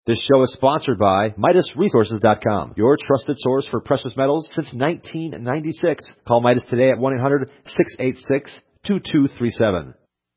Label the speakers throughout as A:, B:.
A: This show is sponsored by MidasResources.com, your trusted source for precious metals since 1996. Call Midas today at 1-800-686-2237.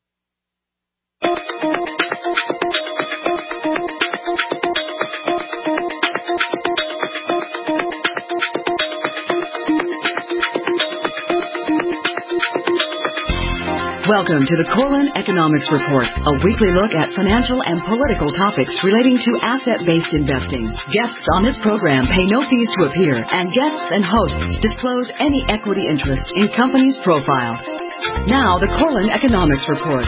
B: Welcome to the Corlin Economics Report, a weekly look at financial and political topics relating to asset-based investing. Guests on this program pay no fees to appear, and guests and hosts disclose any equity interest in companies' profiles. Now, the Corlin Economics Report.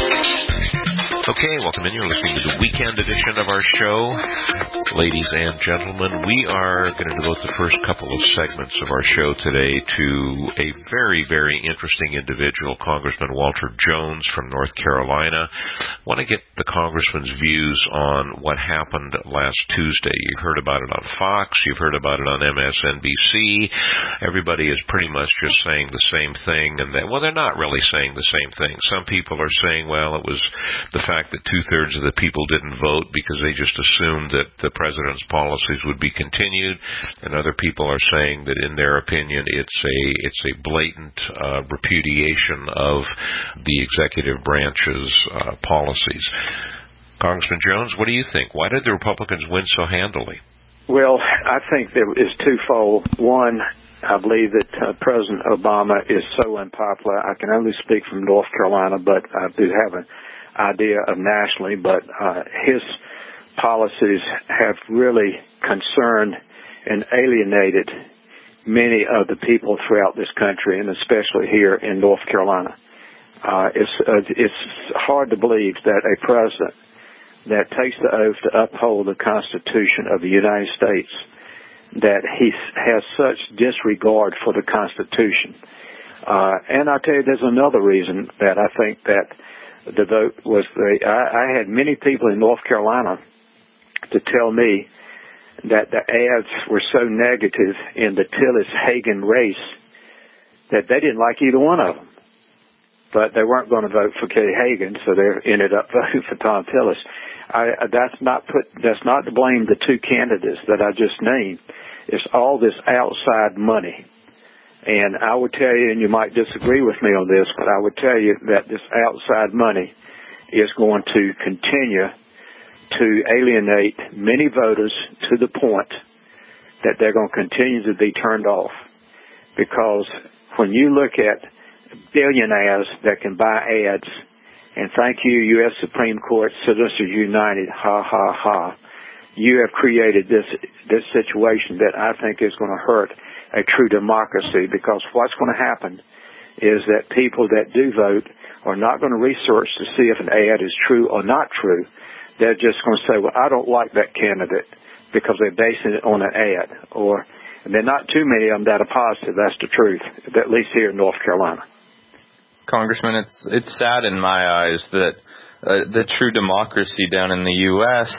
C: Okay, welcome in. You're listening to the weekend edition of our show. Ladies and gentlemen, we are going to devote the first couple of segments of our show today to a very, very interesting individual, Congressman Walter Jones from North Carolina. I want to get the Congressman's views on what happened last Tuesday. You've heard about it on Fox. You've heard about it on MSNBC. Everybody is pretty much just saying the same thing. And well, they're not really saying the same thing. Some people are saying, well, it was the fact that two-thirds of the people didn't vote because they just assumed that the president's policies would be continued, and other people are saying that, in their opinion, it's a blatant repudiation of the executive branch's policies. Congressman Jones, what do you think? Why did the Republicans win so handily?
D: Well, I think there is twofold. One, I believe that President Obama is so unpopular. I can only speak from North Carolina, but I do have an idea of nationally, but his policies have really concerned and alienated many of the people throughout this country, and especially here in North Carolina. It's hard to believe that a president that takes the oath to uphold the Constitution of the United States, that he has such disregard for the Constitution. And I'll tell you, there's another reason that I think that the vote was I had many people in North Carolina to tell me that the ads were so negative in the Tillis-Hagan race that they didn't like either one of them. But they weren't going to vote for Kay Hagan, so they ended up voting for Tom Tillis. That's not to blame the two candidates that I just named. It's all this outside money. And I would tell you, and you might disagree with me on this, but I would tell you that this outside money is going to continue to alienate many voters to the point that they're going to continue to be turned off. Because when you look at billionaires that can buy ads, and thank you, U.S. Supreme Court, Citizens United, ha, ha, ha, you have created this situation that I think is going to hurt a true democracy, because what's going to happen is that people that do vote are not going to research to see if an ad is true or not true. They're just going to say, well, I don't like that candidate because they're basing it on an ad. And there are not too many of them that are positive. That's the truth, at least here in North Carolina.
E: Congressman, it's sad in my eyes that the true democracy down in the U.S.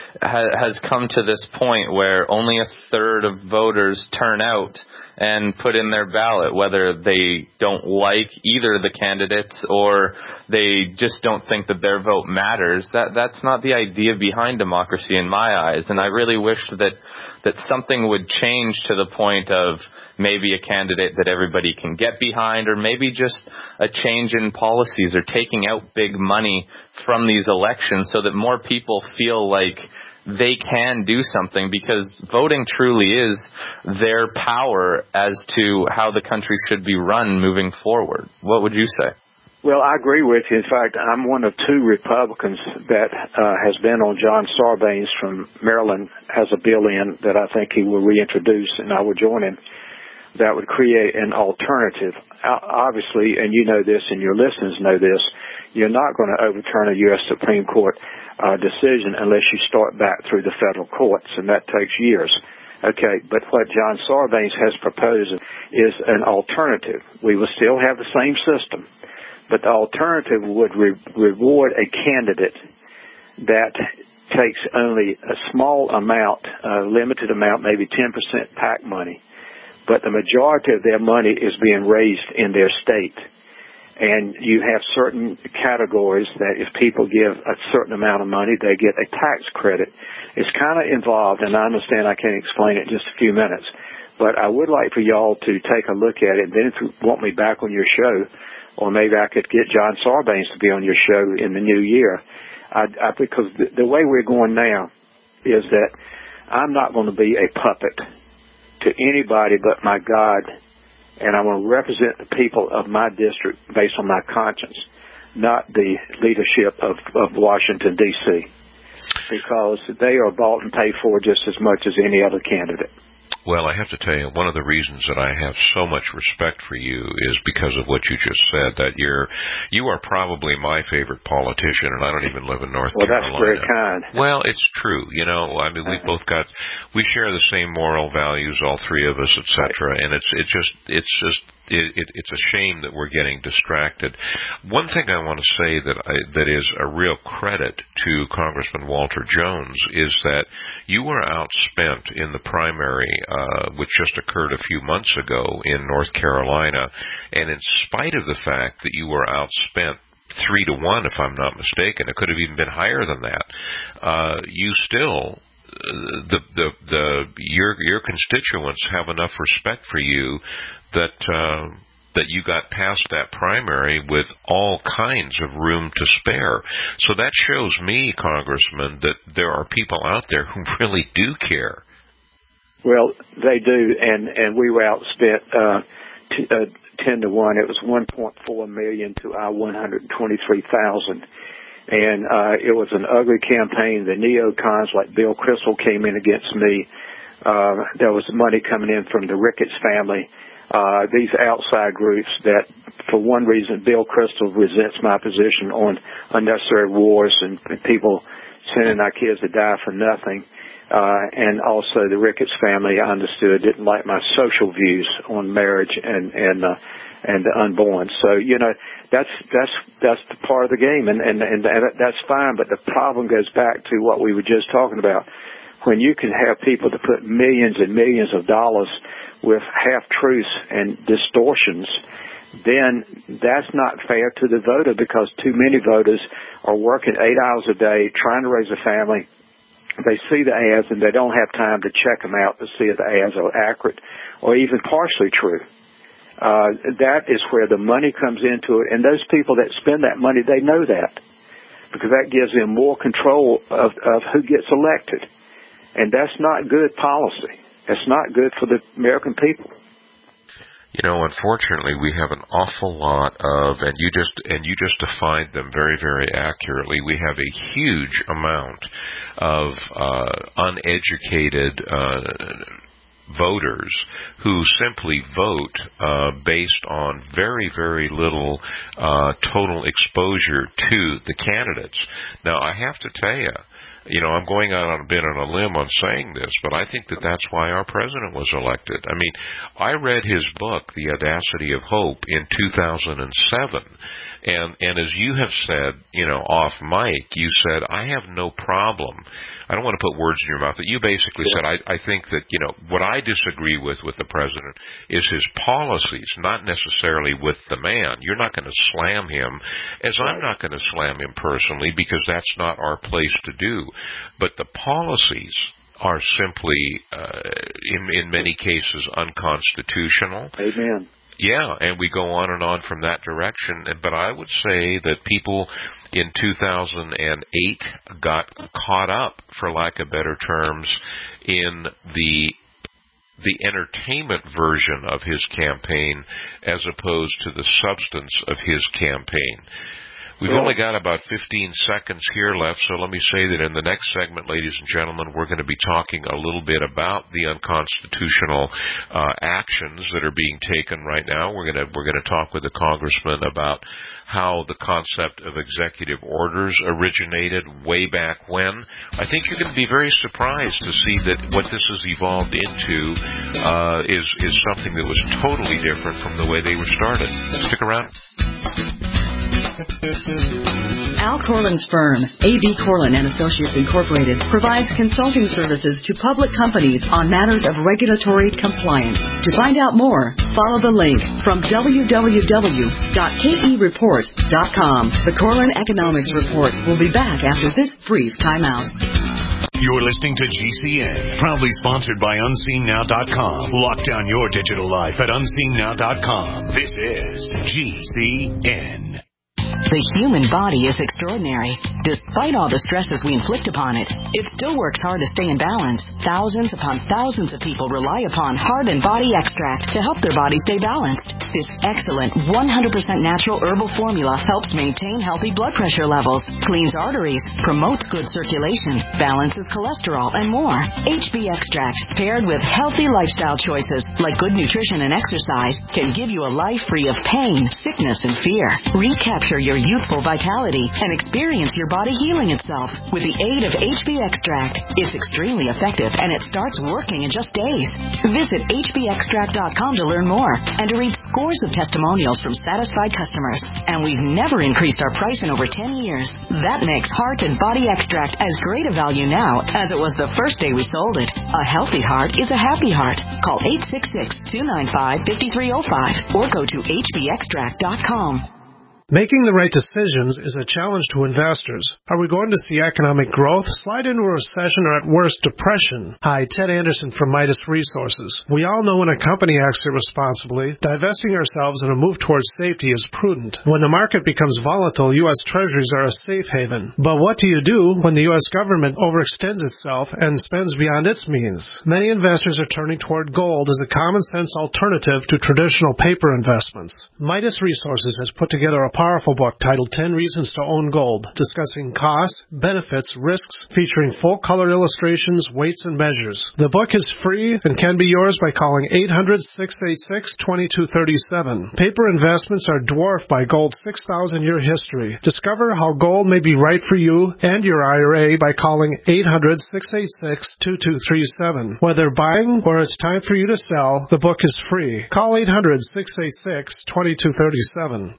E: has come to this point where only a third of voters turn out and put in their ballot, whether they don't like either of the candidates or they just don't think that their vote matters. That's not the idea behind democracy in my eyes. And I really wish that something would change to the point of maybe a candidate that everybody can get behind, or maybe just a change in policies or taking out big money from these elections so that more people feel like they can do something, because voting truly is their power as to how the country should be run moving forward. What would you say?
D: Well, I agree with you. In fact, I'm one of two Republicans that has been on John Sarbanes from Maryland, has a bill in that I think he will reintroduce, and I will join him, that would create an alternative. Obviously, and you know this and your listeners know this, you're not going to overturn a U.S. Supreme Court decision unless you start back through the federal courts, and that takes years. Okay, but what John Sarbanes has proposed is an alternative. We will still have the same system, but the alternative would reward a candidate that takes only a small amount, a limited amount, maybe 10% PAC money, but the majority of their money is being raised in their state. And you have certain categories that if people give a certain amount of money, they get a tax credit. It's kind of involved, and I understand I can't explain it in just a few minutes. But I would like for y'all to take a look at it. Then if you want me back on your show, or maybe I could get John Sarbanes to be on your show in the new year, because the way we're going now is that I'm not going to be a puppet to anybody but my God, and I'm going to represent the people of my district based on my conscience, not the leadership of Washington, D.C., because they are bought and paid for just as much as any other candidate.
C: Well, I have to tell you, one of the reasons that I have so much respect for you is because of what you just said, that you are probably my favorite politician, and I don't even live in North Carolina.
D: Well, that's very kind.
C: Well, it's true. You know, I mean, we share the same moral values, all three of us, etc. And it's a shame that we're getting distracted. One thing I want to say that is a real credit to Congressman Walter Jones is that you were outspent in the primary, which just occurred a few months ago in North Carolina, and in spite of the fact that you were outspent 3-1, if I'm not mistaken, it could have even been higher than that, you still, your constituents have enough respect for you that you got past that primary with all kinds of room to spare. So that shows me, Congressman, that there are people out there who really do care.
D: Well, they do, and we were outspent 10-1. It was 1.4 million to our 123,000. And it was an ugly campaign. The neocons like Bill Kristol came in against me. There was money coming in from the Ricketts family. These outside groups that, for one reason, Bill Kristol resents my position on unnecessary wars and people sending our kids to die for nothing. And also the Ricketts family, I understood, didn't like my social views on marriage and the unborn. So, you know, that's the part of the game, and that's fine. But the problem goes back to what we were just talking about. When you can have people to put millions and millions of dollars with half-truths and distortions, then that's not fair to the voter, because too many voters are working 8 hours a day trying to raise a family. They see the ads and they don't have time to check them out to see if the ads are accurate or even partially true. That is where the money comes into it, and those people that spend that money, they know that, because that gives them more control of who gets elected. And that's not good policy. It's not good for the American people.
C: You know, unfortunately, we have an awful lot of, and you just defined them very, very accurately. We have a huge amount of uneducated voters who simply vote based on very, very little total exposure to the candidates. Now, I have to tell you, you know, I'm going out on a bit on a limb on saying this, but I think that that's why our president was elected. I mean, I read his book, The Audacity of Hope, in 2007, and as you have said, you know, off mic, you said, I have no problem. I don't want to put words in your mouth, but you basically said, I think that, you know, what I disagree with the president is his policies, not necessarily with the man. You're not going to slam him, as I'm not going to slam him personally, because that's not our place to do. But the policies are simply, in many cases, unconstitutional.
D: Amen.
C: Yeah, and we go on from that direction. But I would say that people in 2008 got caught up, for lack of better terms, in the entertainment version of his campaign as opposed to the substance of his campaign. We've only got about 15 seconds here left, so let me say that in the next segment, ladies and gentlemen, we're going to be talking a little bit about the unconstitutional actions that are being taken right now. We're going to talk with the congressman about how the concept of executive orders originated way back when. I think you're going to be very surprised to see that what this has evolved into is something that was totally different from the way they were started. Stick around.
B: Al Corlin's firm, A.B. Corlin and Associates Incorporated, provides consulting services to public companies on matters of regulatory compliance. To find out more, follow the link from www.kereport.com. The Corlin Economics Report will be back after this brief timeout.
F: You're listening to GCN, proudly sponsored by UnseenNow.com. Lock down your digital life at UnseenNow.com. This is GCN.
B: The human body is extraordinary. Despite all the stresses we inflict upon it, it still works hard to stay in balance. Thousands upon thousands of people rely upon Heart and Body Extract to help their body stay balanced. This excellent 100% natural herbal formula helps maintain healthy blood pressure levels, cleans arteries, promotes good circulation, balances cholesterol, and more. HB Extract, paired with healthy lifestyle choices like good nutrition and exercise, can give you a life free of pain, sickness, and fear. Recapture your youthful vitality and experience your body healing itself with the aid of HB Extract. It's extremely effective and it starts working in just days. Visit hbextract.com to learn more and to read scores of testimonials from satisfied customers. And we've never increased our price in over 10 years. That makes Heart and Body Extract as great a value now as it was the first day we sold it. A healthy heart is a happy heart. Call 866-295-5305 or go to hbextract.com.
G: Making the right decisions is a challenge to investors. Are we going to see economic growth, slide into a recession, or at worst, depression? Hi, Ted Anderson from Midas Resources. We all know when a company acts irresponsibly, divesting ourselves in a move towards safety is prudent. When the market becomes volatile, U.S. Treasuries are a safe haven. But what do you do when the U.S. government overextends itself and spends beyond its means? Many investors are turning toward gold as a common-sense alternative to traditional paper investments. Midas Resources has put together a powerful book titled 10 Reasons to Own Gold, discussing costs, benefits, risks, featuring full-color illustrations, weights, and measures. The book is free and can be yours by calling 800-686-2237. Paper investments are dwarfed by gold's 6,000-year history. Discover how gold may be right for you and your IRA by calling 800-686-2237. Whether buying or it's time for you to sell, the book is free. Call 800-686-2237.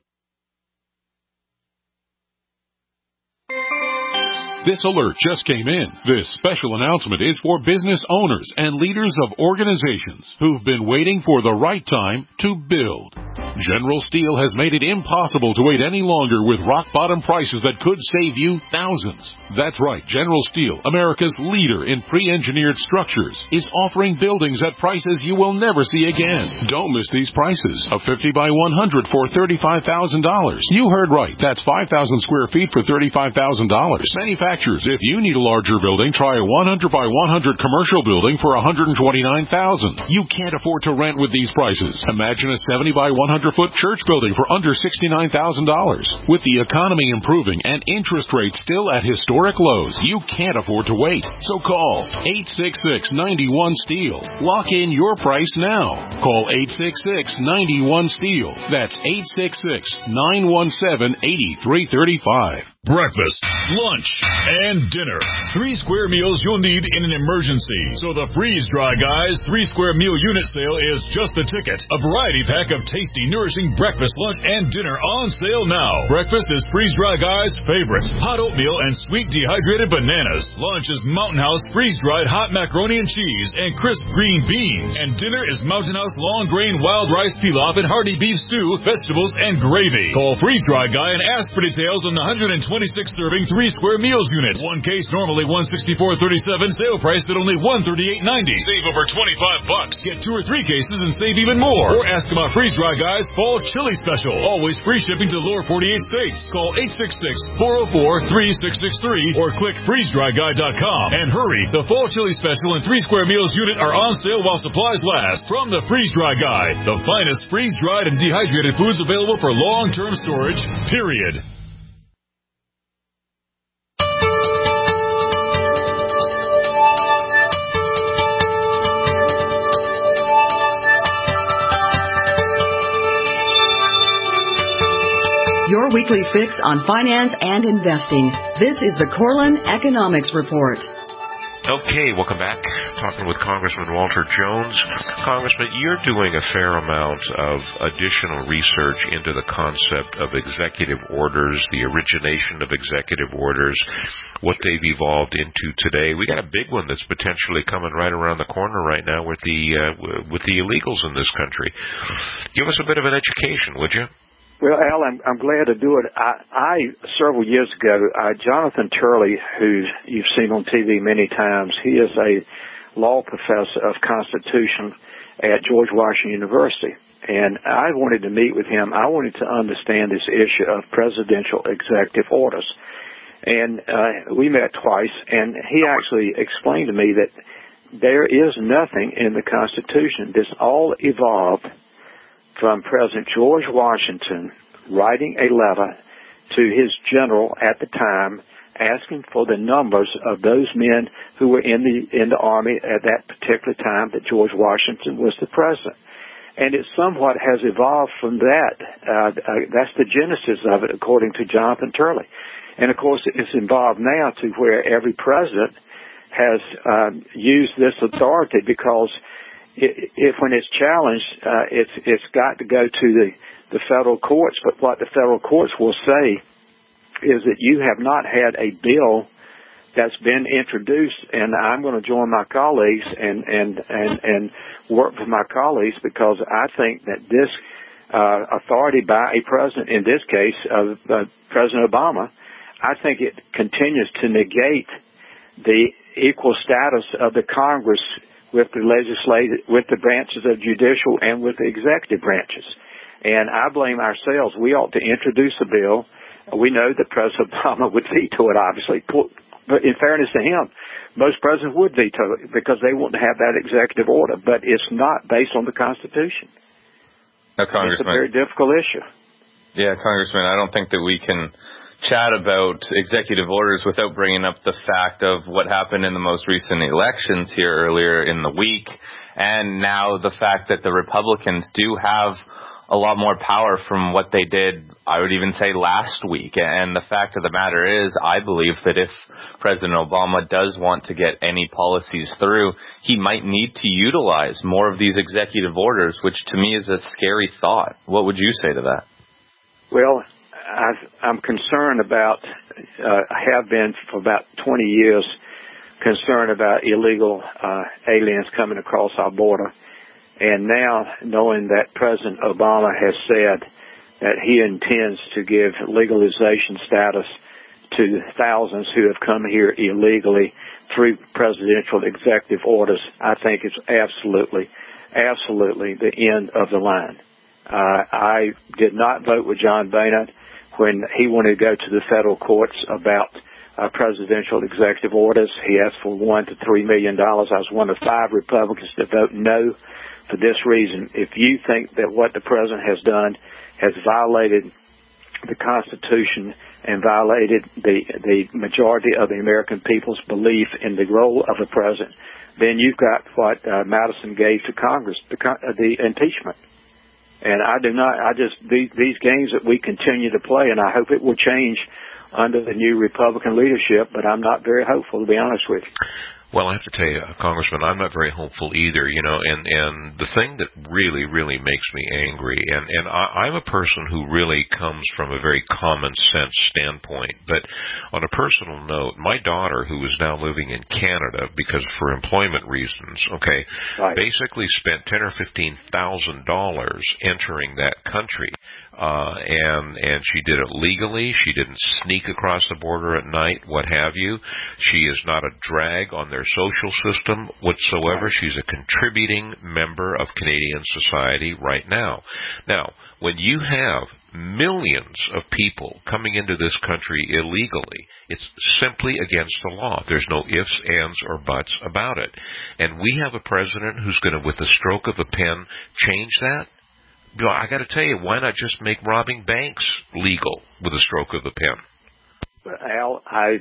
H: This alert just came in. This special announcement is for business owners and leaders of organizations who've been waiting for the right time to build. General Steel has made it impossible to wait any longer with rock-bottom prices that could save you thousands. That's right, General Steel, America's leader in pre-engineered structures, is offering buildings at prices you will never see again. Don't miss these prices. A 50 by 100 for $35,000. You heard right. That's 5,000 square feet for $35,000. Manufacturers, if you need a larger building, try a 100 by 100 commercial building for $129,000. You can't afford to rent with these prices. Imagine a 70 by 100 foot church building for under $69,000. With the economy improving and interest rates still at historic lows, you can't afford to wait. So call 866-91-STEEL. Lock in your price now. Call 866-91-STEEL. That's 866-917-8335.
I: Breakfast, lunch, and dinner. 3 square meals you'll need in an emergency. So the Freeze Dry Guys 3 square meal unit sale is just a ticket. A variety pack of tasty, nourishing breakfast, lunch, and dinner on sale now. Breakfast is Freeze Dry Guys' favorite. Hot oatmeal and sweet dehydrated bananas. Lunch is Mountain House freeze-dried hot macaroni and cheese and crisp green beans. And dinner is Mountain House long grain wild rice pilaf and hearty beef stew, vegetables, and gravy. Call Freeze Dry Guy and ask for details on the 126 serving 3 square meals unit. One case normally $164.37, sale price at only $138.90. Save over $25. Get 2 or 3 cases and save even more. Or ask about Freeze Dry Guys Fall Chili Special. Always free shipping to the lower 48 states. Call 866-404-3663 or click freezedryguy.com. And hurry, the Fall Chili Special and 3 square meals unit are on sale while supplies last. From the Freeze Dry Guy, the finest freeze-dried and dehydrated foods available for long-term storage, period.
B: Your weekly fix on finance and investing. This is the Corlin Economics Report.
C: Okay, welcome back. Talking with Congressman Walter Jones. Congressman, you're doing a fair amount of additional research into the concept of executive orders, the origination of executive orders, what they've evolved into today. We got a big one that's potentially coming right around the corner right now with the illegals in this country. Give us a bit of an education, would you?
D: Well, Al, I'm glad to do it. I several years ago, Jonathan Turley, who you've seen on TV many times, he is a law professor of Constitution at George Washington University. And I wanted to meet with him. I wanted to understand this issue of presidential executive orders. And we met twice, and he actually explained to me that there is nothing in the Constitution. This all evolved from President George Washington writing a letter to his general at the time asking for the numbers of those men who were in the Army at that particular time that George Washington was the president. And it somewhat has evolved from that. That's the genesis of it, according to Jonathan Turley. And, of course, it's involved now to where every president has used this authority because if when it's challenged, it's got to go to the federal courts. But what the federal courts will say is that you have not had a bill that's been introduced, and I'm going to join my colleagues and work with my colleagues because I think that this authority by a president, in this case, President Obama, I think it continues to negate the equal status of the Congress with the legislative, with the branches of judicial and with the executive branches. And I blame ourselves. We ought to introduce a bill. We know that President Obama would veto it, obviously. But in fairness to him, most presidents would veto it because they wouldn't have that executive order. But it's not based on the Constitution.
E: Now, Congressman,
D: it's a very difficult issue.
E: Yeah, Congressman, I don't think that we can chat about executive orders without bringing up the fact of what happened in the most recent elections here earlier in the week, and now the fact that the Republicans do have a lot more power from what they did, I would even say, last week. And the fact of the matter is, I believe that if President Obama does want to get any policies through, he might need to utilize more of these executive orders, which to me is a scary thought. What would you say to that?
D: Well, I'm concerned about, I have been for about 20 years, concerned about illegal aliens coming across our border. And now, knowing that President Obama has said that he intends to give legalization status to thousands who have come here illegally through presidential executive orders, I think it's absolutely the end of the line. I did not vote with John Boehner when he wanted to go to the federal courts about presidential executive orders. He asked for $1 to $3 million. I was one of 5 Republicans to vote no for this reason. If you think that what the president has done has violated the Constitution and violated the majority of the American people's belief in the role of a president, then you've got what Madison gave to Congress, the impeachment. And these games that we continue to play, and I hope it will change under the new Republican leadership, but I'm not very hopeful, to be honest with you.
C: Well, I have to tell you, Congressman, I'm not very hopeful either, and the thing that really, really makes me angry, and I'm a person who really comes from a very common sense standpoint, but on a personal note, my daughter, who is now living in Canada because for employment reasons, basically spent $10,000 or $15,000 entering that country. And she did it legally. She didn't sneak across the border at night, what have you. She is not a drag on their social system whatsoever. She's a contributing member of Canadian society right now. Now, when you have millions of people coming into this country illegally, it's simply against the law. There's no ifs, ands, or buts about it. And we have a president who's going to, with the stroke of a pen, change that. I got to tell you, why not just make robbing banks legal with a stroke of the pen?
D: Well, Al, I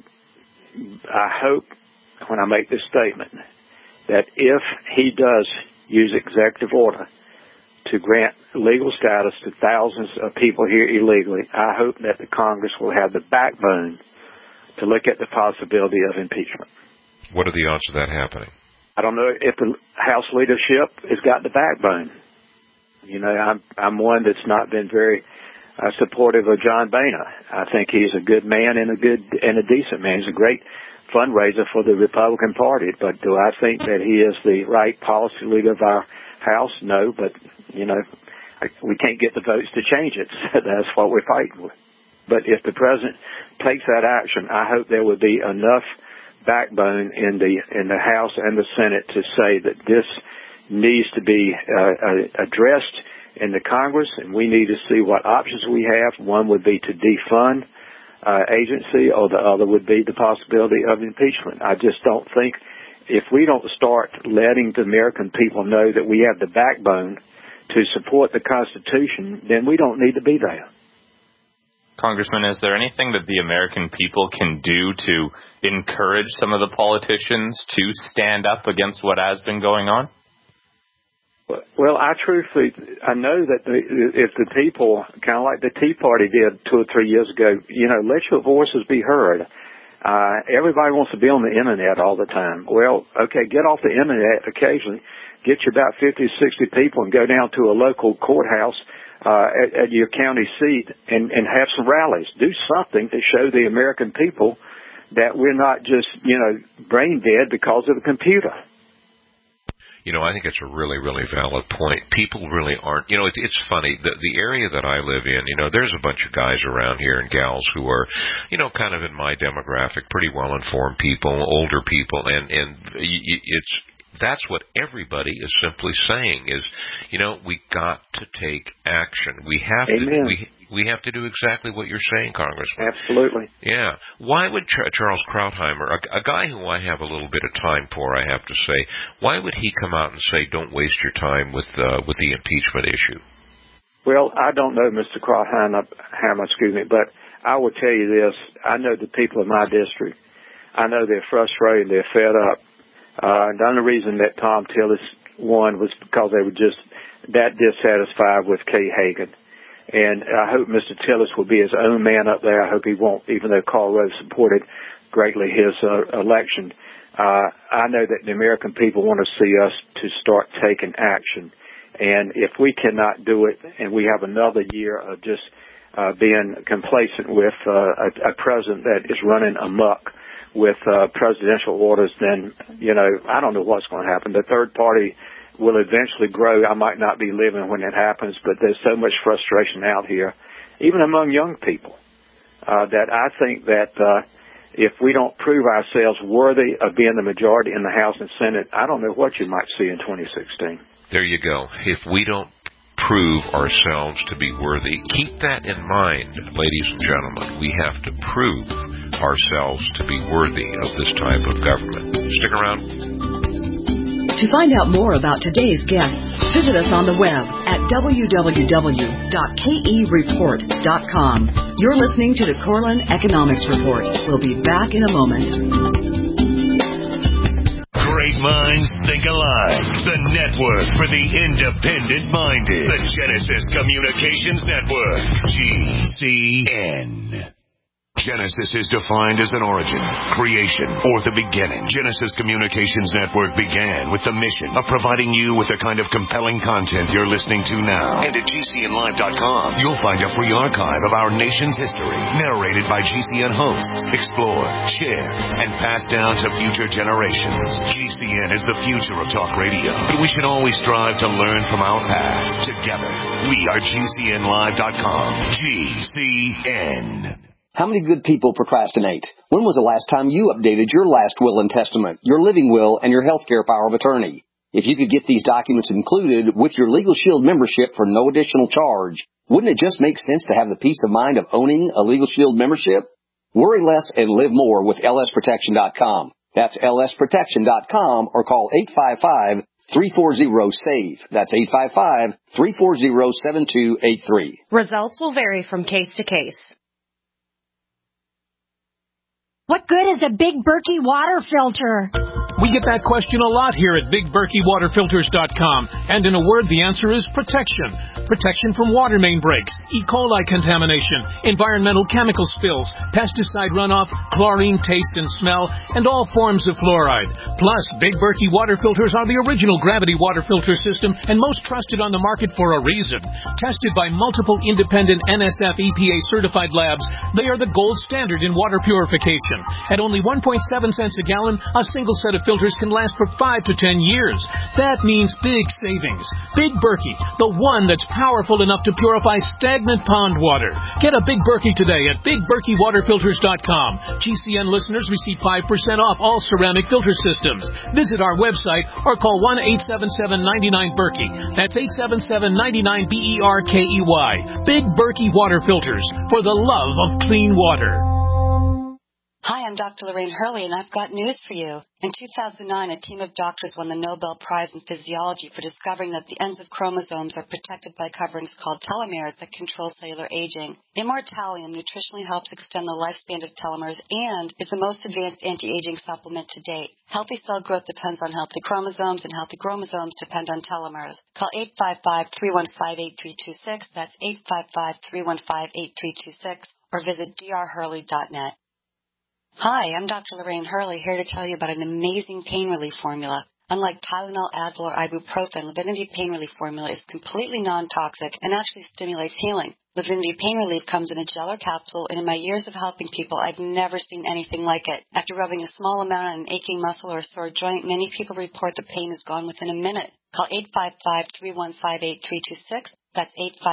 D: hope when I make this statement that if he does use executive order to grant legal status to thousands of people here illegally, I hope that the Congress will have the backbone to look at the possibility of impeachment.
C: What are the odds of that happening?
D: I don't know if the House leadership has got the backbone. You know, I'm one that's not been very supportive of John Boehner. I think he's a good man and a decent man. He's a great fundraiser for the Republican Party. But do I think that he is the right policy leader of our House? No, but, you know, we can't get the votes to change it. So that's what we're fighting with. But if the president takes that action, I hope there would be enough backbone in the House and the Senate to say that this needs to be addressed in the Congress, and we need to see what options we have. One would be to defund agency, or the other would be the possibility of impeachment. I just don't think, if we don't start letting the American people know that we have the backbone to support the Constitution, then we don't need to be there.
E: Congressman, is there anything that the American people can do to encourage some of the politicians to stand up against what has been going on?
D: Well, I know that if the people, kind of like the Tea Party did 2 or 3 years ago, you know, let your voices be heard. Everybody wants to be on the Internet all the time. Well, okay, get off the Internet occasionally. Get you about 50, 60 people and go down to a local courthouse at your county seat and have some rallies. Do something to show the American people that we're not just, you know, brain dead because of a computer.
C: You know, I think it's a really, really valid point. People really aren't, you know, it's funny, the area that I live in, you know, there's a bunch of guys around here and gals who are, you know, kind of in my demographic, pretty well-informed people, older people, and that's what everybody is simply saying is, you know, we got to take action. We have to. We have to do exactly what you're saying, Congressman.
D: Absolutely.
C: Yeah. Why would Charles Krautheimer, a guy who I have a little bit of time for, I have to say, why would he come out and say, don't waste your time with the impeachment issue?
D: Well, I don't know, Mr. Krautheimer, but I will tell you this. I know the people of my district. I know they're frustrated. They're fed up. The only reason that Tom Tillis won was because they were just that dissatisfied with Kay Hagan. And I hope Mr. Tillis will be his own man up there. I hope he won't, even though Karl Rove supported greatly his election. I know that the American people want to see us to start taking action. And if we cannot do it, and we have another year of just being complacent with a president that is running amok with presidential orders, then, you know, I don't know what's going to happen. The third party will eventually grow. I might not be living when it happens, but there's so much frustration out here, even among young people, that I think that if we don't prove ourselves worthy of being the majority in the House and Senate, I don't know what you might see in 2016.
C: There you go. If we don't prove ourselves to be worthy, keep that in mind, ladies and gentlemen. We have to prove ourselves to be worthy of this type of government. Stick around.
B: To find out more about today's guests, visit us on the web at www.kereport.com. You're listening to the Corlin Economics Report. We'll be back in a moment.
F: Great minds think alike. The network for the independent-minded. The Genesis Communications Network. GCN. Genesis is defined as an origin, creation, or the beginning. Genesis Communications Network began with the mission of providing you with the kind of compelling content you're listening to now. And at GCNlive.com, you'll find a free archive of our nation's history, narrated by GCN hosts, explored, shared, and passed down to future generations. GCN is the future of talk radio, but we should always strive to learn from our past. Together, we are GCNlive.com. GCN.
J: How many good people procrastinate? When was the last time you updated your last will and testament, your living will, and your healthcare power of attorney? If you could get these documents included with your Legal Shield membership for no additional charge, wouldn't it just make sense to have the peace of mind of owning a Legal Shield membership? Worry less and live more with lsprotection.com. That's lsprotection.com, or call 855-340-SAVE. That's 855-340-7283.
K: Results will vary from case to case.
L: What good is a Big Berkey water filter?
M: We get that question a lot here at BigBerkeyWaterFilters.com. And in a word, the answer is protection. Protection from water main breaks, E. coli contamination, environmental chemical spills, pesticide runoff, chlorine taste and smell, and all forms of fluoride. Plus, Big Berkey water filters are the original gravity water filter system and most trusted on the market for a reason. Tested by multiple independent NSF EPA certified labs, they are the gold standard in water purification. At only 1.7 cents a gallon, a single set of filters can last for 5 to 10 years. That means big savings. Big Berkey, the one that's powerful enough to purify stagnant pond water. Get a Big Berkey today at BigBerkeyWaterFilters.com. GCN listeners receive 5% off all ceramic filter systems. Visit our website or call 1-877-99-BERKEY. That's 877-99-BERKEY. Big Berkey Water Filters, for the love of clean water.
K: Hi, I'm Dr. Lorraine Hurley, and I've got news for you. In 2009, a team of doctors won the Nobel Prize in Physiology for discovering that the ends of chromosomes are protected by coverings called telomeres that control cellular aging. Immortalium nutritionally helps extend the lifespan of telomeres and is the most advanced anti-aging supplement to date. Healthy cell growth depends on healthy chromosomes, and healthy chromosomes depend on telomeres. Call 855-315-8326. That's 855-315-8326, or visit drhurley.net. Hi, I'm Dr. Lorraine Hurley, here to tell you about an amazing pain relief formula. Unlike Tylenol, Advil, or ibuprofen, Livinity Pain Relief Formula is completely non-toxic and actually stimulates healing. Livinity Pain Relief comes in a gel or capsule, and in my years of helping people, I've never seen anything like it. After rubbing a small amount on an aching muscle or a sore joint, many people report the pain is gone within a minute. Call 855-315-8326. That's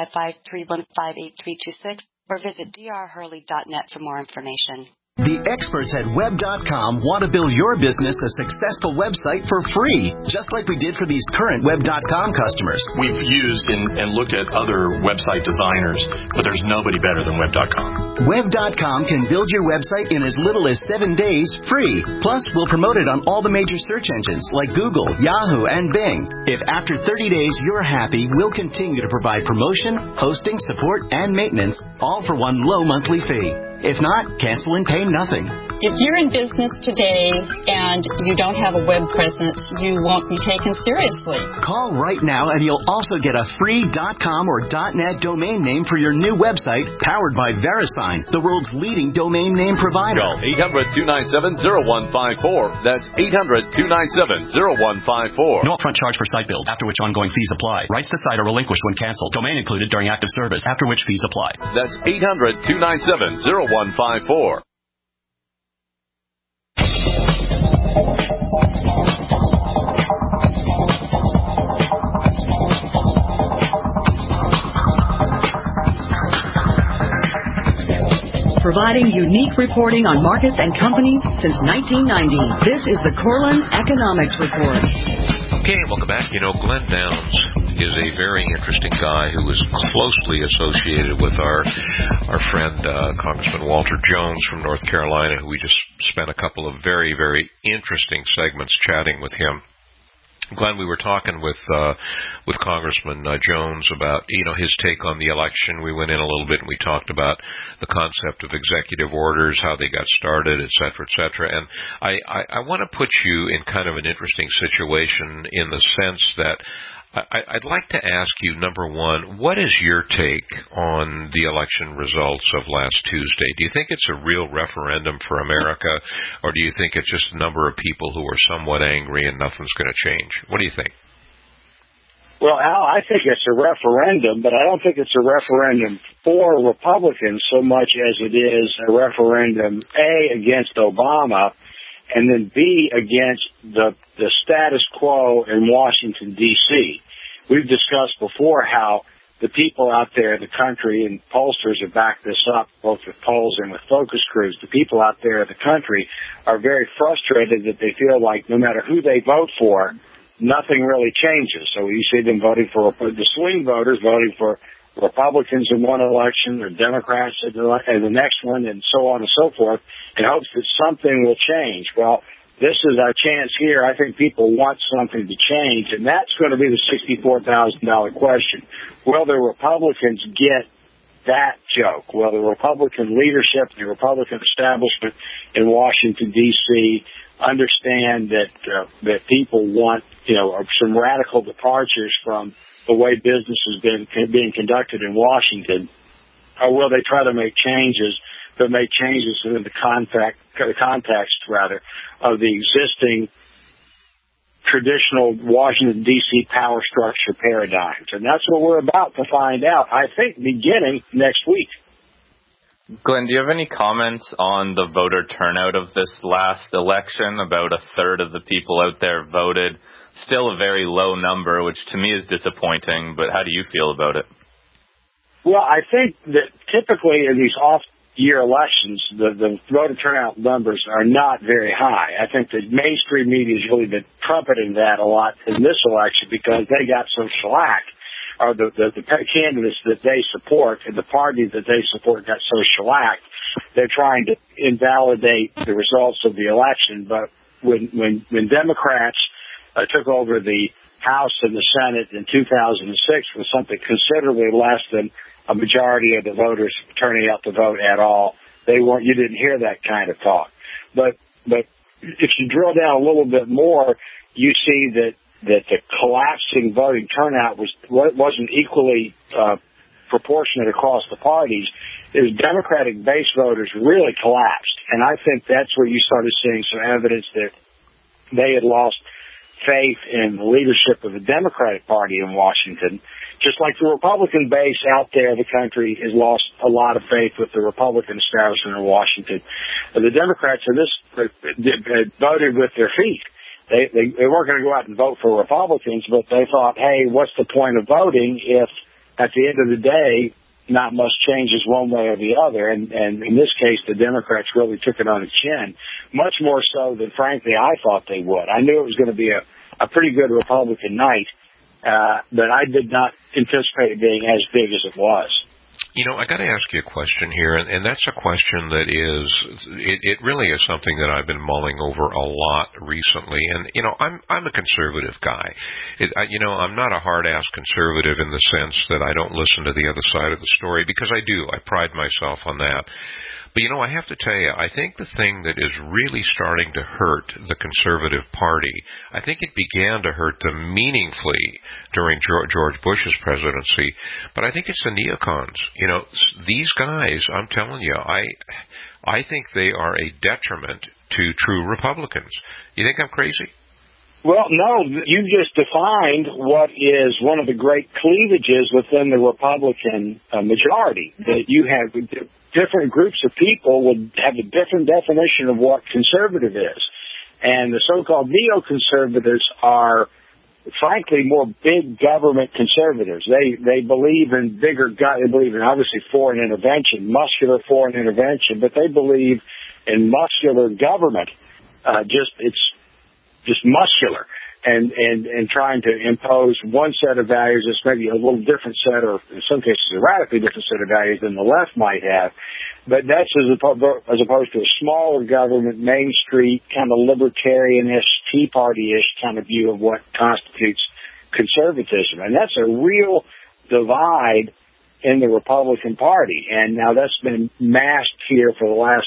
K: 855-315-8326, or visit drhurley.net for more information.
N: The experts at Web.com want to build your business a successful website for free, just like we did for these current Web.com customers.
O: We've used and looked at other website designers, but there's nobody better than Web.com.
N: Web.com can build your website in as little as 7 days free. Plus, we'll promote it on all the major search engines like Google, Yahoo, and Bing. If after 30 days you're happy, we'll continue to provide promotion, hosting, support, and maintenance, all for one low monthly fee. If not, cancel and pay nothing.
P: If you're in business today and you don't have a web presence, you won't be taken seriously.
N: Call right now and you'll also get a free .com or .net domain name for your new website, powered by VeriSign, the world's leading domain name provider.
Q: Call 800-297-0154. That's 800-297-0154.
R: No upfront charge for site build, after which ongoing fees apply. Rights to site are relinquished when canceled. Domain included during active service, after which fees apply.
Q: That's 800-297-0154.
B: Providing unique reporting on markets and companies since 1990. This is the Corlin Economics Report.
C: Okay, welcome back. You know, Glenn Downs is a very interesting guy who is closely associated with our friend Congressman Walter Jones from North Carolina, who we just spent a couple of very, very interesting segments chatting with him. Glenn, we were talking with Congressman Jones about, you know, his take on the election. We went in a little bit and we talked about the concept of executive orders, how they got started, et cetera, et cetera. And I want to put you in kind of an interesting situation in the sense that I'd like to ask you, number one, what is your take on the election results of last Tuesday? Do you think it's a real referendum for America, or do you think it's just a number of people who are somewhat angry and nothing's going to change? What do you think?
S: Well, Al, I think it's a referendum, but I don't think it's a referendum for Republicans so much as it is a referendum, A, against Obama, and then B, against the status quo in Washington, D.C. We've discussed before how the people out there in the country, and pollsters have backed this up, both with polls and with focus groups, the people out there in the country are very frustrated that they feel like no matter who they vote for, nothing really changes. So you see them voting for the swing voters, voting for Republicans in one election or Democrats in the next one, and so on and so forth, in hopes that something will change. Well, this is our chance here. I think people want something to change, and that's going to be the $64,000 question. Will the Republicans get that joke. Well, the Republican leadership, the Republican establishment in Washington, D.C., understand that people want, some radical departures from the way business has been being conducted in Washington. Or will they try to make changes, but make changes in the context of the existing traditional Washington, D.C. power structure paradigms? And that's what we're about to find out, I think, beginning next week.
E: Glenn, do you have any comments on the voter turnout of this last election? About a third of the people out there voted. Still a very low number, which to me is disappointing, but how do you feel about it?
S: Well, I think that typically in these off-year elections, the voter turnout numbers are not very high. I think the mainstream media has really been trumpeting that a lot in this election because they got some shellac, or the candidates that they support and the party that they support got so shellacked, they're trying to invalidate the results of the election. But when Democrats took over the House and the Senate in 2006 with something considerably less than a majority of the voters turning out to vote at all, you didn't hear that kind of talk. But if you drill down a little bit more, you see that the collapsing voting turnout wasn't equally proportionate across the parties. It was Democratic base voters really collapsed, and I think that's where you started seeing some evidence that they had lost faith in the leadership of the Democratic Party in Washington, just like the Republican base out there, the country has lost a lot of faith with the Republican establishment in Washington. The Democrats in this voted with their feet. They weren't going to go out and vote for Republicans, but they thought, hey, what's the point of voting if at the end of the day not much changes one way or the other? And in this case, the Democrats really took it on the chin, much more so than, frankly, I thought they would. I knew it was going to be a pretty good Republican night, but I did not anticipate it being as big as it was.
C: I got to ask you a question here, and that's a question that it really is something that I've been mulling over a lot recently. And, I'm a conservative guy. I'm not a hard-ass conservative in the sense that I don't listen to the other side of the story, because I do. I pride myself on that. But, I have to tell you, I think the thing that is really starting to hurt the Conservative Party, I think it began to hurt them meaningfully during George Bush's presidency, but I think it's the neocons. These guys, I'm telling you, I think they are a detriment to true Republicans. You think I'm crazy?
S: Well, no, you just defined what is one of the great cleavages within the Republican majority, that you have different groups of people would have a different definition of what conservative is. And the so-called neoconservatives are, frankly, more big government conservatives. They believe in they believe in, obviously, foreign intervention, muscular foreign intervention, but they believe in muscular government. It's just muscular. And trying to impose one set of values that's maybe a little different set, or in some cases a radically different set of values than the left might have. But that's as opposed to a smaller government, Main Street, kind of libertarian-ish, Tea Party-ish kind of view of what constitutes conservatism. And that's a real divide in the Republican Party. And now that's been masked here for the last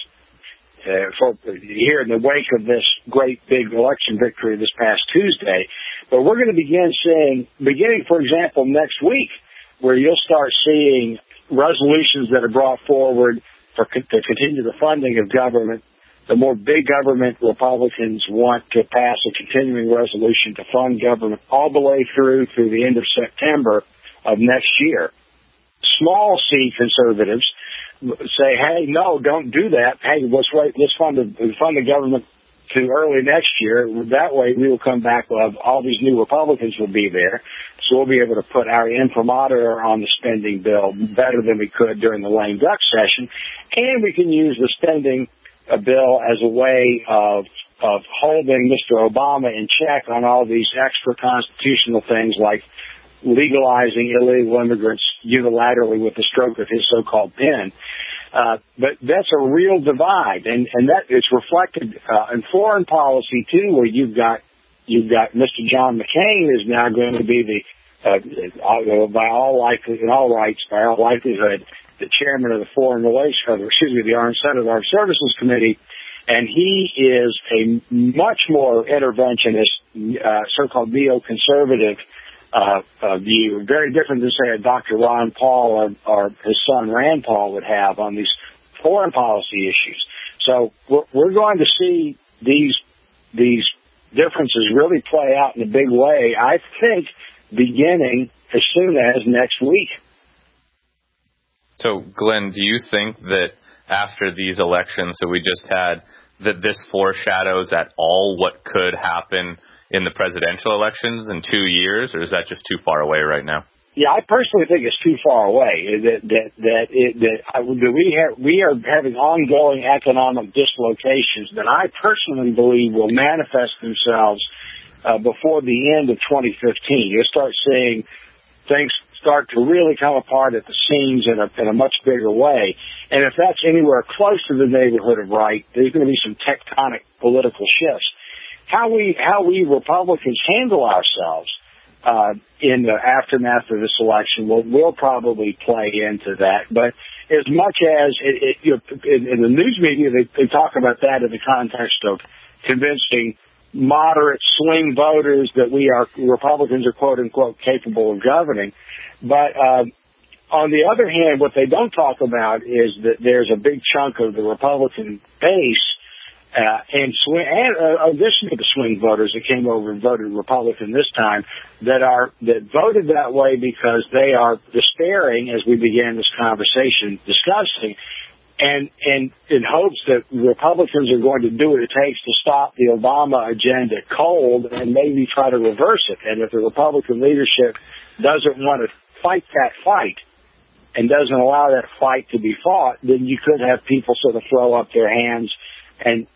S: here in the wake of this great big election victory this past Tuesday. But we're going to beginning, for example, next week, where you'll start seeing resolutions that are brought forward to continue the funding of government. The more big government Republicans want to pass a continuing resolution to fund government all the way through the end of September of next year. Small C conservatives say, hey, no, don't do that. Hey, let's fund the government to early next year. That way we will come back with all these new Republicans will be there. So we'll be able to put our imprimatur on the spending bill better than we could during the lame duck session. And we can use the spending bill as a way of holding Mr. Obama in check on all these extra constitutional things like legalizing illegal immigrants unilaterally with the stroke of his so-called pen. But that's a real divide, and that is reflected in foreign policy too, where you've got Mr. John McCain is now going to be by all likelihood, the chairman of the the Armed Services Committee, and he is a much more interventionist, so-called neoconservative view, very different than, say, a Dr. Ron Paul or his son Rand Paul would have on these foreign policy issues. So we're going to see these differences really play out in a big way, I think, beginning as soon as next week.
E: So, Glenn, do you think that after these elections that we just had, that this foreshadows at all what could happen in the presidential elections in 2 years, or is that just too far away right now?
S: Yeah, I personally think it's too far away. We are having ongoing economic dislocations that I personally believe will manifest themselves before the end of 2015. You'll start seeing things start to really come apart at the seams in a much bigger way. And if that's anywhere close to the neighborhood of right, there's going to be some tectonic political shifts. How we Republicans handle ourselves in the aftermath of this election will probably play into that. But as much as in the news media, they talk about that in the context of convincing moderate swing voters that Republicans are quote unquote capable of governing. But on the other hand, what they don't talk about is that there's a big chunk of the Republican base and in addition to the swing voters that came over and voted Republican this time, that voted that way because they are despairing, as we began this conversation discussing, and in hopes that Republicans are going to do what it takes to stop the Obama agenda cold and maybe try to reverse it. And if the Republican leadership doesn't want to fight that fight and doesn't allow that fight to be fought, then you could have people sort of throw up their hands and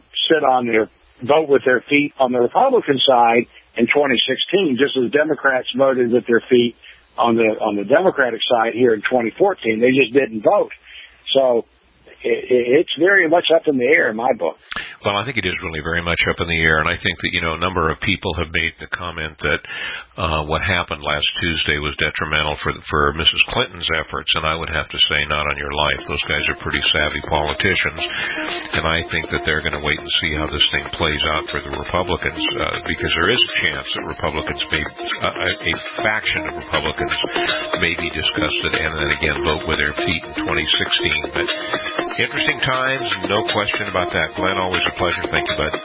S: vote with their feet on the Republican side in 2016, just as Democrats voted with their feet on the Democratic side here in 2014. They just didn't vote. So it's very much up in the air in my book.
C: Well, I think it is really very much up in the air, and I think that, a number of people have made the comment that what happened last Tuesday was detrimental for Mrs. Clinton's efforts, and I would have to say, not on your life. Those guys are pretty savvy politicians, and I think that they're going to wait and see how this thing plays out for the Republicans, because there is a chance that Republicans a faction of Republicans may be disgusted and then again vote with their feet in 2016. But interesting times, no question about that. Glenn, always a pleasure. Thank you, bud.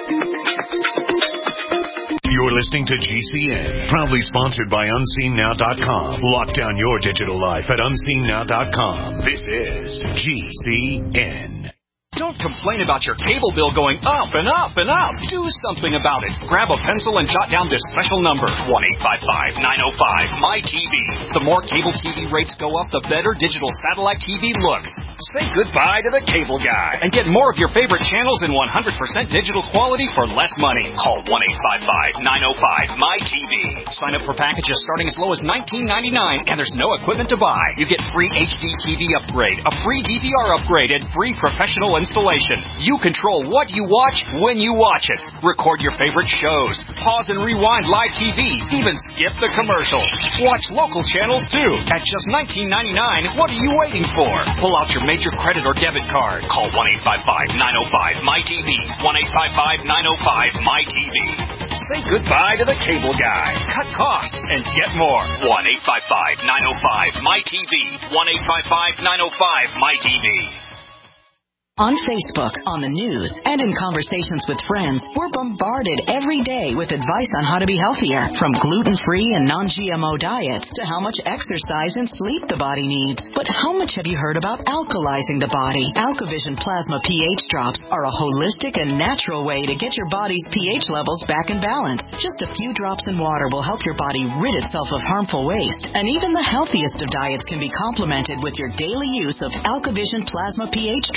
F: You're listening to GCN, proudly sponsored by UnseenNow.com. Lock down your digital life at UnseenNow.com. This is GCN.
Q: Don't complain about your cable bill going up and up and up. Do something about it. Grab a pencil and jot down this special number, 1-855-905-MY-TV. The more cable TV rates go up, the better digital satellite TV looks. Say goodbye to the cable guy and get more of your favorite channels in 100% digital quality for less money. Call 1-855-905-MY-TV. Sign up for packages starting as low as $19.99, and there's no equipment to buy. You get free HD TV upgrade, a free DVR upgrade, and free professional installation. You control what you watch when you watch it. Record your favorite shows. Pause and rewind live TV. Even skip the commercials. Watch local channels too. At just $19.99, what are you waiting for? Pull out your major credit or debit card. Call 1-855-905-MY-TV. 1-855-905-MY-TV. Say goodbye to the cable guy. Cut costs and get more. 1-855-905-MY-TV. 1-855-905-MY-TV.
B: On Facebook, on the news, and in conversations with friends, we're bombarded every day with advice on how to be healthier, from gluten-free and non-GMO diets to how much exercise and sleep the body needs. But how much have you heard about alkalizing the body? AlkaVision Plasma pH drops are a holistic and natural way to get your body's pH levels back in balance. Just a few drops in water will help your body rid itself of harmful waste. And even the healthiest of diets can be complemented with your daily use of AlkaVision Plasma pH drops.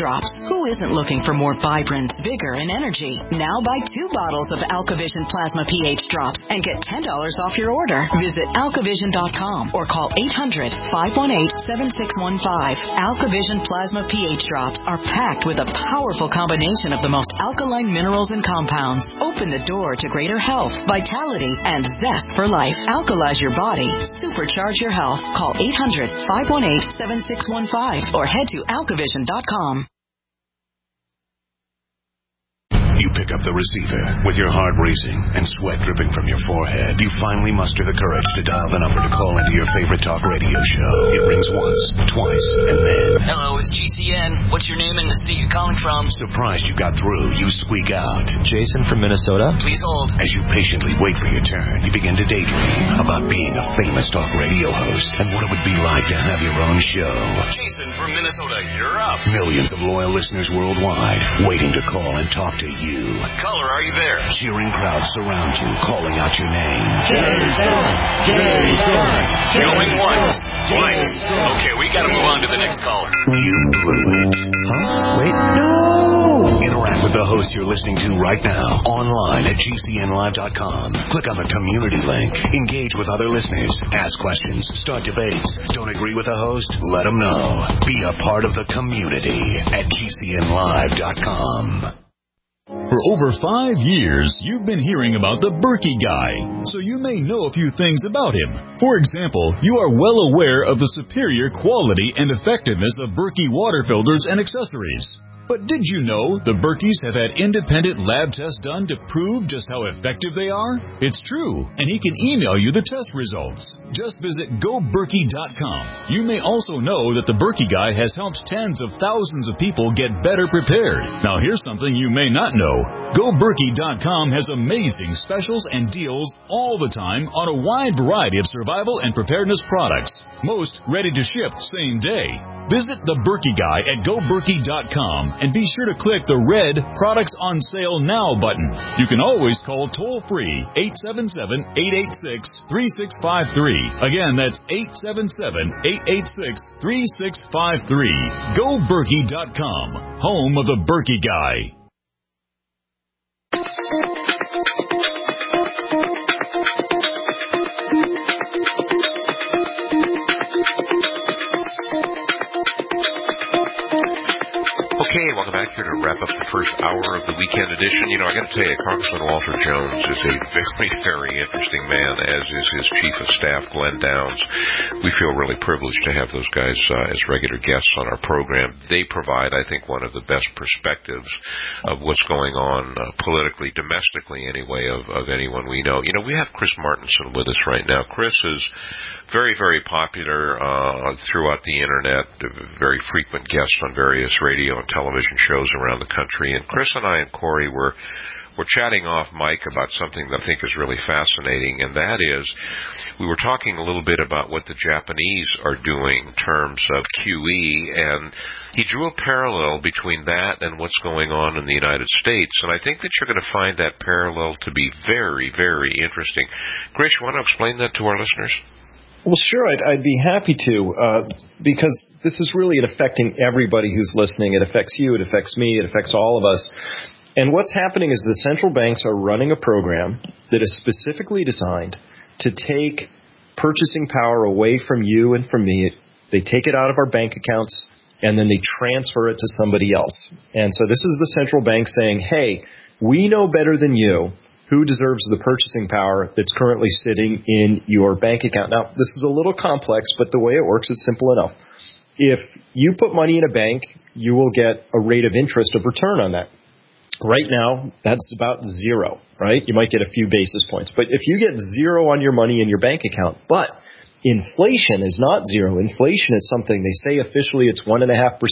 B: Who isn't looking for more vibrance, vigor, and energy? Now buy 2 bottles of AlkaVision Plasma pH Drops and get $10 off your order. Visit AlkaVision.com or call 800-518-7615. AlkaVision Plasma pH Drops are packed with a powerful combination of the most alkaline minerals and compounds. Open the door to greater health, vitality, and zest for life. Alkalize your body. Supercharge your health. Call 800-518-7615 or head to AlkaVision.com.
F: You pick up the receiver. With your heart racing and sweat dripping from your forehead, you finally muster the courage to dial the number to call into your favorite talk radio show. It rings once, twice, and then...
T: Hello, it's GCN. What's your name and the city you're calling from?
F: Surprised you got through, you squeak out.
U: Jason from Minnesota.
T: Please hold.
F: As you patiently wait for your turn, you begin to daydream about being a famous talk radio host and what it would be like to have your own show.
T: Jason from Minnesota, you're up.
F: Millions of loyal listeners worldwide waiting to call and talk to you.
T: Caller, are you there?
F: Cheering crowds surround you, calling out your name.
T: Jason! Jason! Going once, twice. Okay, we gotta move on to the next caller.
F: You blew it. Huh? Wait, no! Interact with the host you're listening to right now, online at GCNlive.com. Click on the community link. Engage with other listeners. Ask questions. Start debates. Don't agree with the host? Let them know. Be a part of the community at GCNlive.com.
I: For over 5 years, you've been hearing about the Berkey Guy, so you may know a few things about him. For example, you are well aware of the superior quality and effectiveness of Berkey water filters and accessories. But did you know the Berkeys have had independent lab tests done to prove just how effective they are? It's true, and he can email you the test results. Just visit GoBerkey.com. You may also know that the Berkey Guy has helped tens of thousands of people get better prepared. Now here's something you may not know. GoBerkey.com has amazing specials and deals all the time on a wide variety of survival and preparedness products. Most ready to ship same day. Visit the Berkey Guy at GoBerkey.com and be sure to click the red Products on Sale Now button. You can always call toll-free 877-886-3653. Again, that's 877-886-3653. GoBerkey.com, home of the Berkey Guy.
C: Okay, welcome back here to wrap up the first hour of the weekend edition. You know, I got to tell you, Congressman Walter Jones is a very, very interesting man, as is his chief of staff, Glenn Downs. We feel really privileged to have those guys as regular guests on our program. They provide, I think, one of the best perspectives of what's going on politically, domestically anyway, of anyone we know. You know, we have Chris Martenson with us right now. Chris is very, very popular throughout the Internet, a very frequent guest on various radio and television shows around the country. And Chris and I and Corey were chatting off mic about something that I think is really fascinating, and that is we were talking a little bit about what the Japanese are doing in terms of QE, and he drew a parallel between that and what's going on in the United States. And I think that you're going to find that parallel to be very, very interesting. Chris, you want to explain that to our listeners?
V: Well, sure, I'd be happy to, because this is really affecting everybody who's listening. It affects you, it affects me, it affects all of us. And what's happening is the central banks are running a program that is specifically designed to take purchasing power away from you and from me. They take it out of our bank accounts, and then they transfer it to somebody else. And so this is the central bank saying, hey, we know better than you who deserves the purchasing power that's currently sitting in your bank account. Now, this is a little complex, but the way it works is simple enough. If you put money in a bank, you will get a rate of interest of return on that. Right now, that's about zero, right? You might get a few basis points. But if you get zero on your money in your bank account, but inflation is not zero. Inflation is something, they say officially it's 1.5%.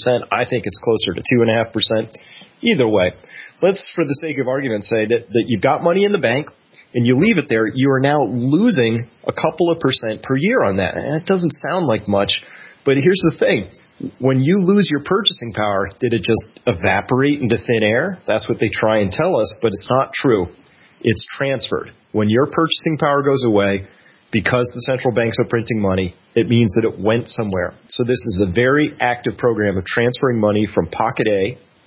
V: I think it's closer to 2.5%. Either way, let's, for the sake of argument, say that you've got money in the bank and you leave it there. You are now losing a couple of percent per year on that. And it doesn't sound like much, but here's the thing. When you lose your purchasing power, did it just evaporate into thin air? That's what they try and tell us, but it's not true. It's transferred. When your purchasing power goes away, because the central banks are printing money, it means that it went somewhere. So this is a very active program of transferring money from pocket A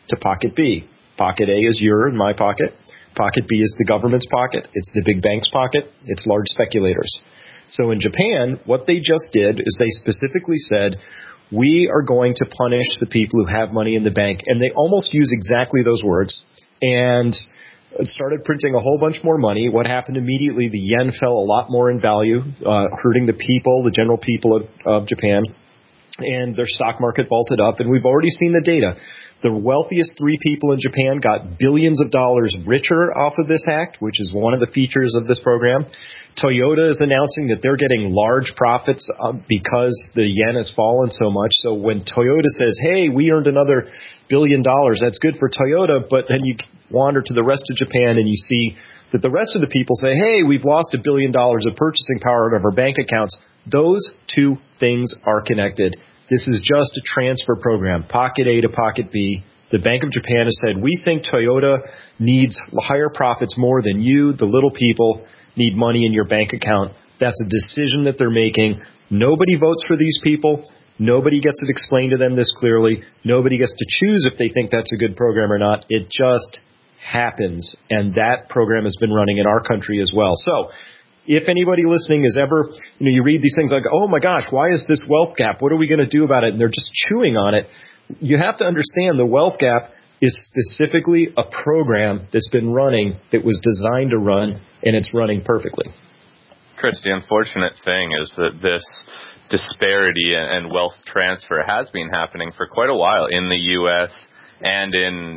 V: to pocket B. Pocket A is your and my pocket. Pocket B is the government's pocket. It's the big bank's pocket. It's large speculators. So in Japan, what they just did is they specifically said, we are going to punish the people who have money in the bank. And they almost use exactly those words and started printing a whole bunch more money. What happened immediately? The yen fell a lot more in value, hurting the people, the general people of Japan. And their stock market vaulted up. And we've already seen the data. The wealthiest 3 people in Japan got billions of dollars richer off of this act, which is one of the features of this program. Toyota is announcing that they're getting large profits because the yen has fallen so much. So when Toyota says, hey, we earned another $1 billion, that's good for Toyota. But then you wander to the rest of Japan and you see that the rest of the people say, hey, we've lost $1 billion of purchasing power out of our bank accounts. Those two things are connected. This is just a transfer program, pocket A to pocket B. The Bank of Japan has said, we think Toyota needs higher profits more than you, the little people, need money in your bank account. That's a decision that they're making. Nobody votes for these people. Nobody gets it explained to them this clearly. Nobody gets to choose if they think that's a good program or not. It just happens. And that program has been running in our country as well. So if anybody listening is ever, you read these things like, oh my gosh, why is this wealth gap? What are we going to do about it? And they're just chewing on it. You have to understand the wealth gap is specifically a program that's been running, that was designed to run, and it's running perfectly.
E: Chris, the unfortunate thing is that this disparity and wealth transfer has been happening for quite a while in the U.S. and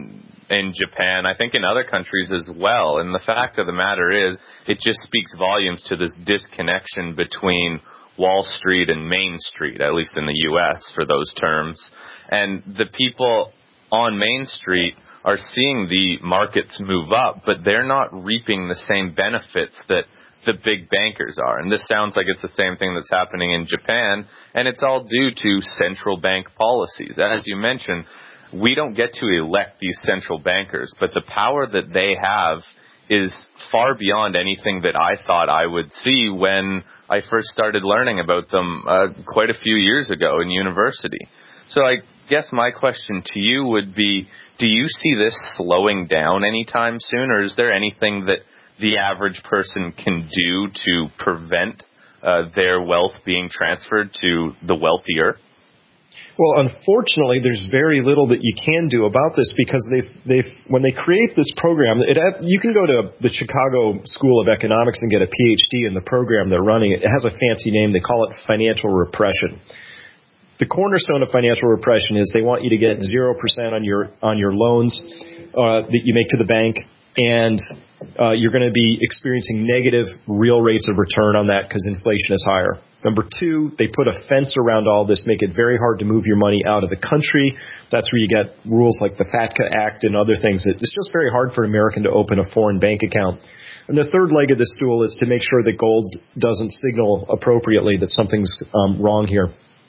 E: in Japan, I think in other countries as well. And the fact of the matter is, it just speaks volumes to this disconnection between Wall Street and Main Street, at least in the U.S. for those terms. And the people on Main Street are seeing the markets move up, but they're not reaping the same benefits that the big bankers are. And this sounds like it's the same thing that's happening in Japan, and it's all due to central bank policies. And as you mentioned, we don't get to elect these central bankers, but the power that they have is far beyond anything that I thought I would see when I first started learning about them quite a few years ago in university. So I guess my question to you would be, do you see this slowing down anytime soon, or is there anything that the average person can do to prevent their wealth being transferred to the wealthier?
V: Well, unfortunately, there's very little that you can do about this, because they've when they create this program, you can go to the Chicago School of Economics and get a PhD in the program they're running. It has a fancy name. They call it financial repression. The cornerstone of financial repression is they want you to get 0% on your loans that you make to the bank, and you're going to be experiencing negative real rates of return on that because inflation is higher. Number 2, they put a fence around all this, make it very hard to move your money out of the country. That's where you get rules like the FATCA Act and other things. It's just very hard for an American to open a foreign bank account. And the third leg of the stool is to make sure that gold doesn't signal appropriately that something's wrong here.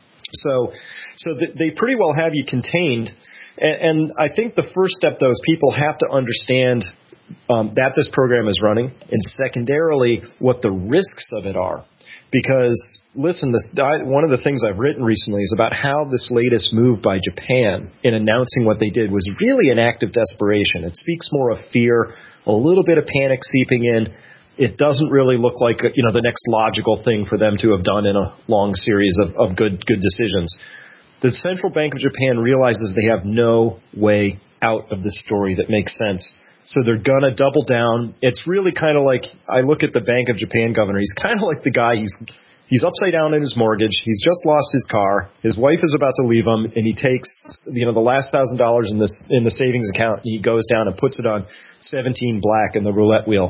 V: So they pretty well have you contained. And I think the first step, though, is people have to understand that this program is running, and secondarily, what the risks of it are. Because, listen, one of the things I've written recently is about how this latest move by Japan in announcing what they did was really an act of desperation. It speaks more of fear, a little bit of panic seeping in. It doesn't really look like the next logical thing for them to have done in a long series of good decisions. The Central Bank of Japan realizes they have no way out of this story that makes sense. So they're going to double down. It's really kind of like, I look at the Bank of Japan governor. He's kind of like the guy, he's upside down in his mortgage. He's just lost his car. His wife is about to leave him, and he takes the last $1,000 in the savings account, and he goes down and puts it on 17 black in the roulette wheel.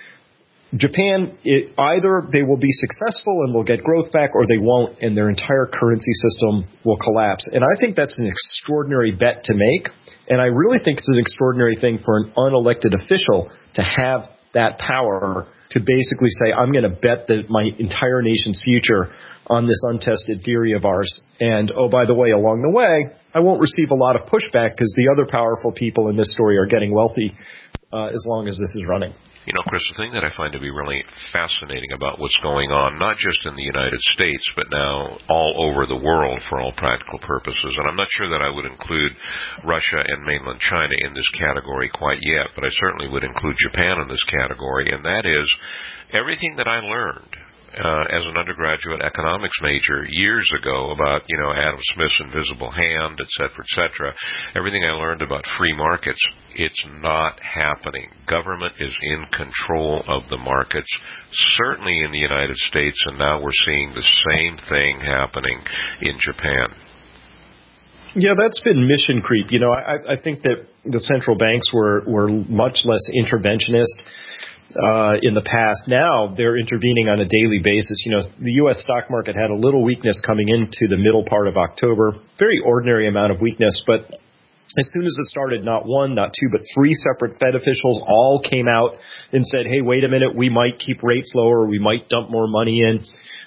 V: Japan, either they will be successful and they'll get growth back, or they won't, and their entire currency system will collapse. And I think that's an extraordinary bet to make. And I really think it's an extraordinary thing for an unelected official to have that power to basically say, I'm going to bet that my entire nation's future on this untested theory of ours. And, oh, by the way, along the way, I won't receive a lot of pushback because the other powerful people in this story are getting wealthy as long as this is running.
C: You know, Chris, the thing that I find to be really fascinating about what's going on, not just in the United States, but now all over the world for all practical purposes, and I'm not sure that I would include Russia and mainland China in this category quite yet, but I certainly would include Japan in this category, and that is everything that I learned as an undergraduate economics major years ago about, Adam Smith's invisible hand, et cetera, everything I learned about free markets, it's not happening. Government is in control of the markets, certainly in the United States, and now we're seeing the same thing happening in Japan.
V: Yeah, that's been mission creep. I think that the central banks were much less interventionist in the past. Now they're intervening on a daily basis. The U.S. stock market had a little weakness coming into the middle part of October, very ordinary amount of weakness, but as soon as it started, not one, not two, but three separate Fed officials all came out and said, hey, wait a minute, we might keep rates lower, we might dump more money in.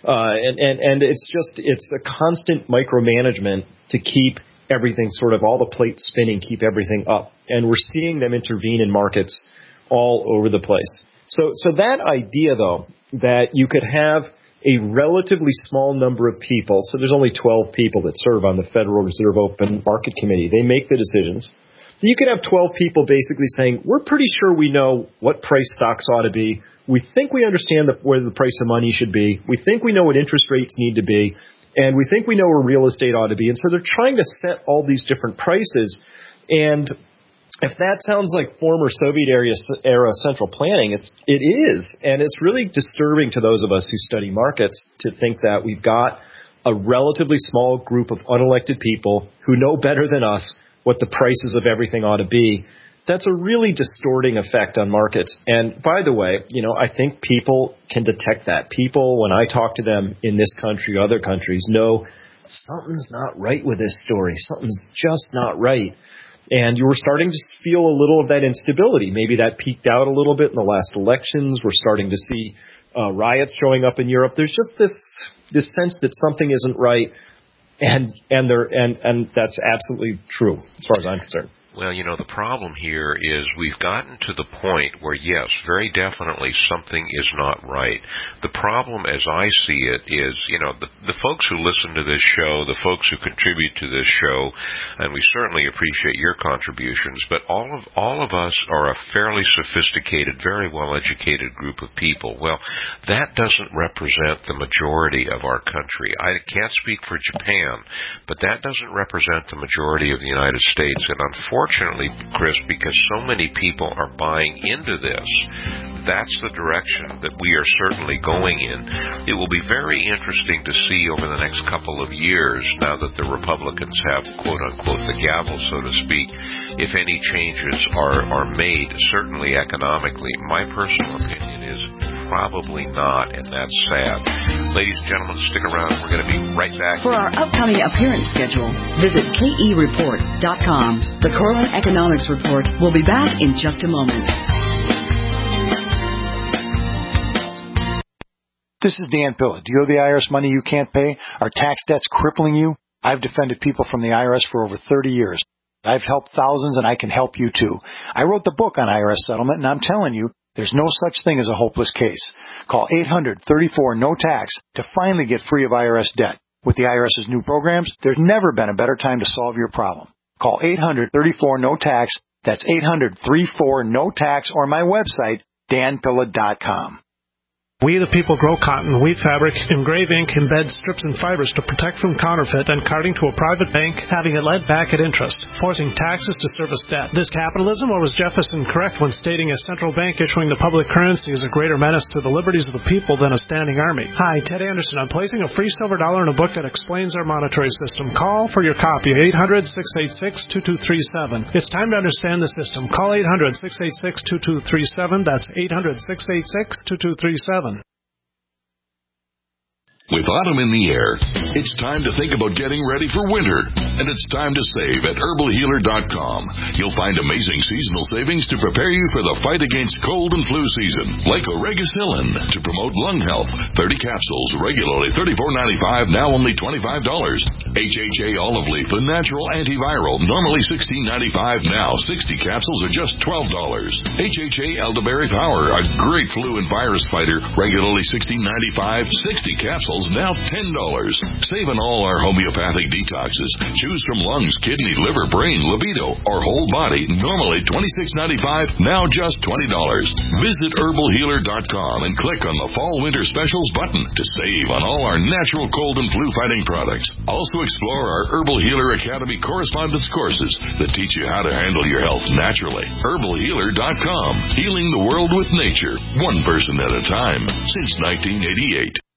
V: And it's a constant micromanagement to keep everything sort of all the plates spinning, keep everything up. And we're seeing them intervene in markets all over the place. So that idea, though, that you could have a relatively small number of people, so there's only 12 people that serve on the Federal Reserve Open Market Committee. They make the decisions. You could have 12 people basically saying, we're pretty sure we know what price stocks ought to be. We think we understand where the price of money should be. We think we know what interest rates need to be. And we think we know where real estate ought to be. And so they're trying to set all these different prices. And if that sounds like former Soviet era central planning, it is. And it's really disturbing to those of us who study markets to think that we've got a relatively small group of unelected people who know better than us what the prices of everything ought to be. That's a really distorting effect on markets. And by the way, I think people can detect that. People, when I talk to them in this country, other countries, know something's not right with this story. Something's just not right. And you were starting to feel a little of that instability. Maybe that peaked out a little bit in the last elections. We're starting to see riots showing up in Europe. There's just this sense that something isn't right, and that's absolutely true as far as I'm concerned.
C: Well, the problem here is we've gotten to the point where, yes, very definitely something is not right. The problem, as I see it, is, the folks who listen to this show, the folks who contribute to this show, and we certainly appreciate your contributions, but all of us are a fairly sophisticated, very well-educated group of people. Well, that doesn't represent the majority of our country. I can't speak for Japan, but that doesn't represent the majority of the United States, and unfortunately, Chris, because so many people are buying into this, that's the direction that we are certainly going in. It will be very interesting to see over the next couple of years, now that the Republicans have, quote-unquote, the gavel, so to speak, if any changes are made, certainly economically. My personal opinion is probably not, and that's sad. Ladies and gentlemen, stick around. We're going to be right back.
B: For our upcoming appearance schedule, visit KEReport.com. The Corwin Economics Report will be back in just a moment.
A: This is Dan Pilla. Do you owe the IRS money you can't pay? Are tax debts crippling you? I've defended people from the IRS for over 30 years. I've helped thousands, and I can help you too. I wrote the book on IRS settlement, and I'm telling you, there's no such thing as a hopeless case. Call 800-34-NO-TAX to finally get free of IRS debt. With the IRS's new programs, there's never been a better time to solve your problem. Call 800-34-NO-TAX. That's 800-34-NO-TAX, or my website, danpilla.com.
G: We the people grow cotton, weave fabric, engrave ink, embed strips and fibers to protect from counterfeit and carting to a private bank, having it lent back at interest, forcing taxes to service debt. This capitalism, or was Jefferson correct when stating a central bank issuing the public currency is a greater menace to the liberties of the people than a standing army? Hi, Ted Anderson. I'm placing a free silver dollar in a book that explains our monetary system. Call for your copy, 800-686-2237. It's time to understand the system. Call 800-686-2237. That's 800-686-2237.
H: With autumn in the air, it's time to think about getting ready for winter. And it's time to save at herbalhealer.com. You'll find amazing seasonal savings to prepare you for the fight against cold and flu season. Like Oregacillin to promote lung health. 30 capsules, regularly $34.95, now only $25. HHA olive leaf, the natural antiviral, normally $16.95, now 60 capsules are just $12. HHA elderberry power, a great flu and virus fighter, regularly $16.95, 60 capsules now $10. Save on all our homeopathic detoxes. Choose from lungs, kidney, liver, brain, libido, or whole body. Normally $26.95, now just $20. Visit herbalhealer.com and click on the Fall Winter Specials button to save on all our natural cold and flu fighting products. Also explore our Herbal Healer Academy correspondence courses that teach you how to handle your health naturally. herbalhealer.com. Healing the world with nature, one person at a time, since 1988.